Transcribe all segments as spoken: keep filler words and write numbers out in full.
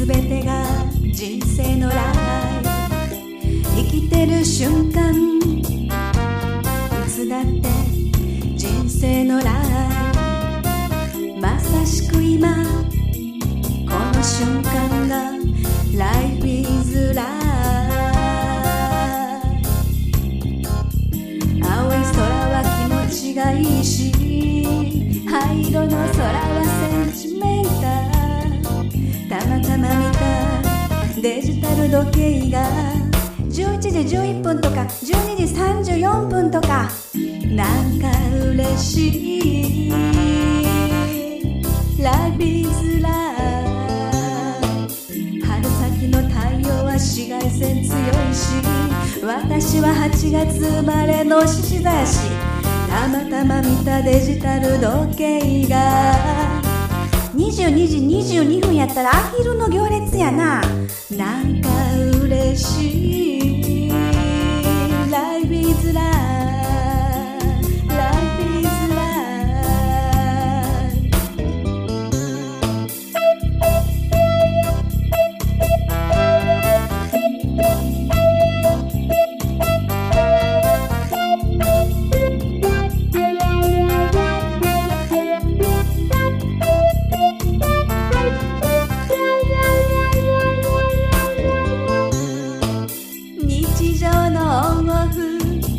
すべてが人生のライフ、生きてる瞬間いつだって人生のライフ、まさしく今この瞬間が Life is Life。 青い空は気持ちがいいし、灰色の空はセンチメンタル。たまたま見たデジタル時計がじゅういちじじゅういっぷんとかじゅうにじさんじゅうよんぷんとか、なんか嬉しい Life is Life。 春先の太陽は紫外線強いし、私ははちがつ生まれの獅子座やし、たまたま見たデジタル時計がにじゅうにじにじゅうにふんやったらアヒルの行列やな。なんか嬉しい Life is Life。 Life is Life。 日常のオンオフ、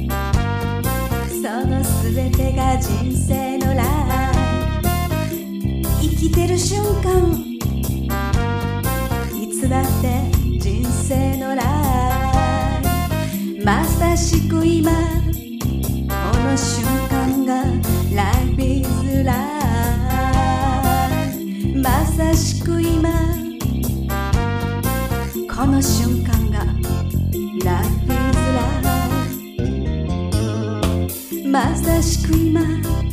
そのすべてが人生のライフ、生きてる瞬間いつだって人生のライフ、まさしく今この瞬間が Life is Life。 まさしく今この瞬間が Life is Life。 まさしく今